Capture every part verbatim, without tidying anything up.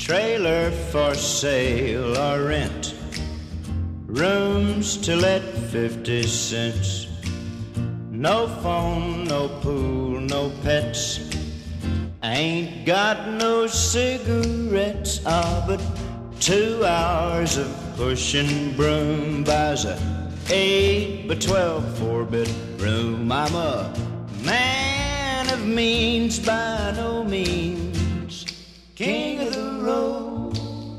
Trailer for sale or rent, rooms to let fifty cents. No phone, no pool, no pets. Ain't got no cigarettes. Ah, but two hours of pushing broom buys a eight by twelve four-bedroom. I'm a man of means by no means, king of the road.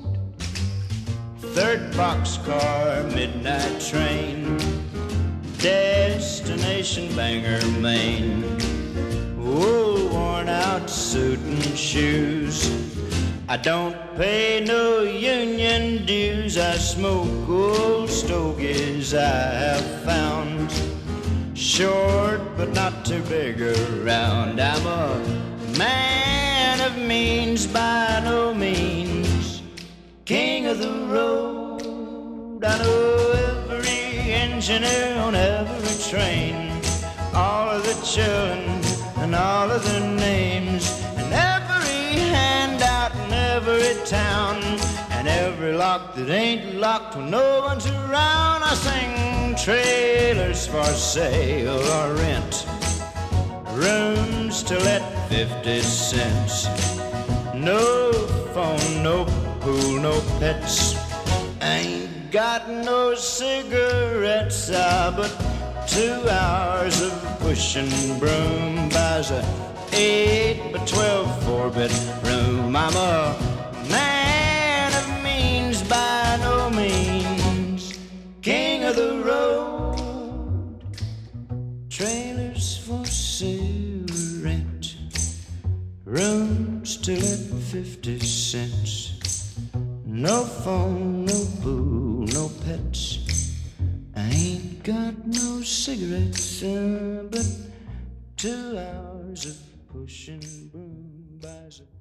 Third boxcar, midnight train, destination Bangor, Maine. Old worn out suit and shoes. I don't pay no union dues. I smoke old stogies I have found, short but not too big around. I'm a man of means by no means, king of the road. I know every engineer on every train, all of the children and all of their names, and every handout in every town, and every lock that ain't locked when no one's around. I sing trailers for sale or rent, rooms to let fifty cents. No phone, no pool, no pets. Ain't got no cigarettes. Ah, but two hours of pushing broom buys a eight by twelve four-bedroom. I'm a man of means by no means, king of the road. Trailers for sale or rent, rooms to let fifty cents. No phone, no pool, no pets. I ain't got no cigarettes, uh, but two hours of pushing broom buys a